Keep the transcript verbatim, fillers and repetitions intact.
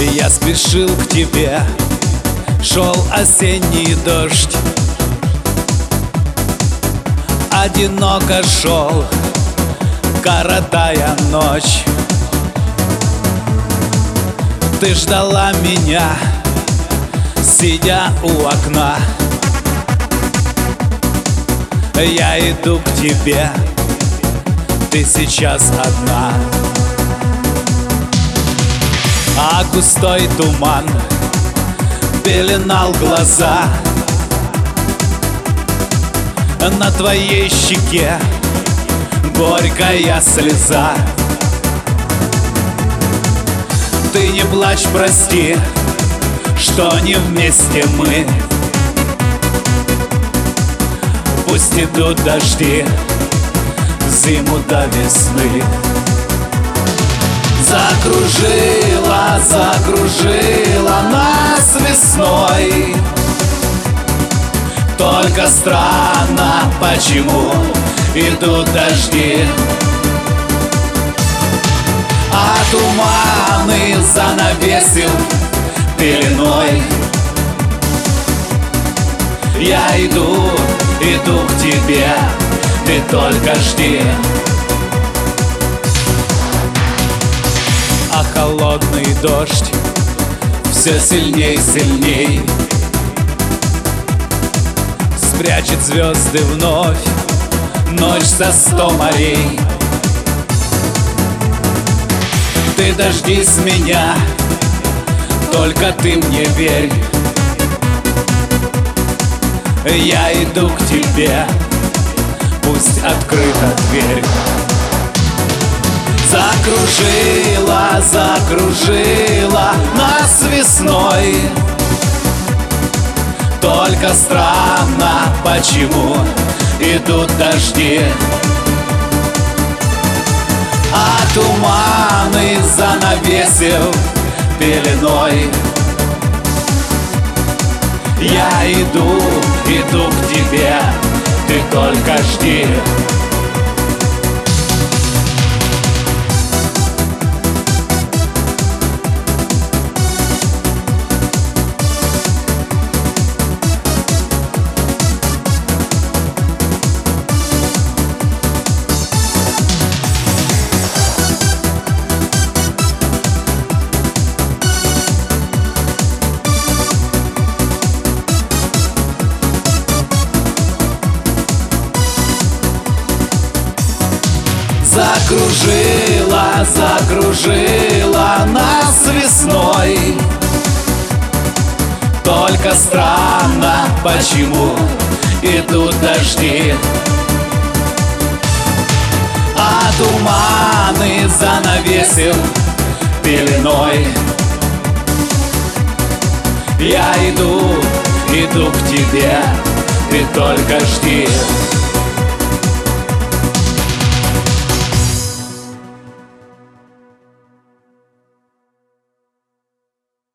Я спешил к тебе, шел осенний дождь, одиноко шел, коротая ночь. Ты ждала меня, сидя у окна. Я иду к тебе, ты сейчас одна. А густой туман пеленал глаза. На твоей щеке горькая слеза. Ты не плачь, прости, что не вместе мы. Пусть идут дожди зиму до весны. Закружила, закружила нас весной. Только странно, почему идут дожди, а туманы занавесил пеленой. Я иду, иду к тебе, ты только жди. А холодный дождь все сильней, сильней спрячет звезды вновь, ночь со сто морей. Ты дождись меня, только ты мне верь. Я иду к тебе, пусть открыта дверь. Закружила, закружила нас весной. Только странно, почему идут дожди, а туманы занавесил пеленой. Я иду, иду к тебе, ты только жди. Закружила, закружила нас весной. Только странно, почему идут дожди, а туманы занавесил пеленой. Я иду, иду к тебе, ты только жди.